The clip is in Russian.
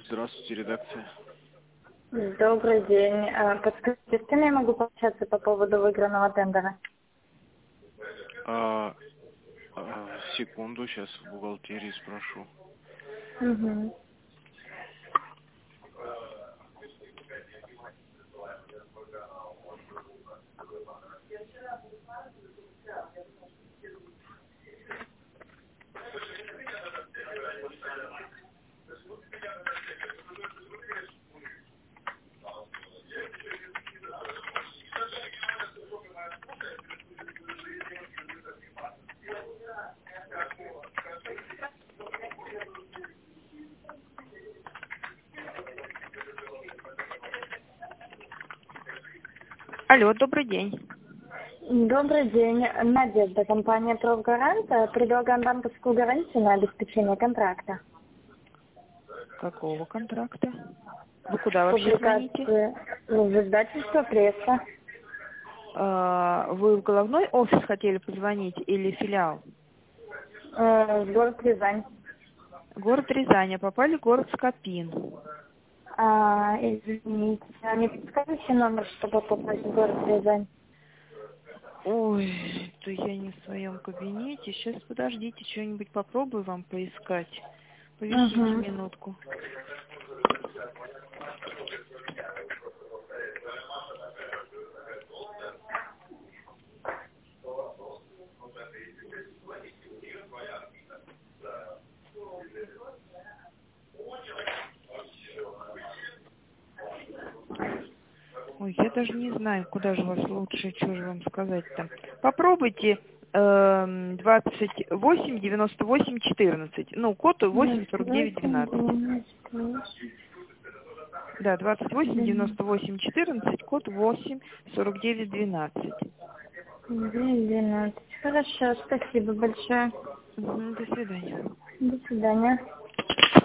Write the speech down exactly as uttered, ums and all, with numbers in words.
Здравствуйте, редакция. Добрый день. А, Подскажите, с кем я могу пообщаться по поводу выигранного тендера? А, а, секунду, сейчас в бухгалтерии спрошу. Угу. Алло, добрый день. Добрый день. Надежда, компания «Профгарант». Предлагаем банковскую гарантию на обеспечение контракта. Какого контракта? Вы куда вообще звоните? Публикацию в издательство «Пресса». А, Вы в головной офис хотели позвонить или филиал? Э, в город Рязань. Город Рязань, а попали в город Скопин. А, извините, а не подскажите номер, чтобы попасть в город Рязань? Ой, то я не в своем кабинете. Сейчас подождите, что-нибудь попробую вам поискать. Повисите Угу. минутку. Ой, я даже не знаю, куда же вас лучше, что же вам сказать-то. Попробуйте эм, двадцать восемь девяносто восемь четырнадцать. Ну, код восемь сорок девять двенадцать. Да, двадцать восемь девяносто восемь четырнадцать, код восемь сорок девять двенадцать. двенадцать. Хорошо, спасибо большое. Мгм, до свидания. До свидания.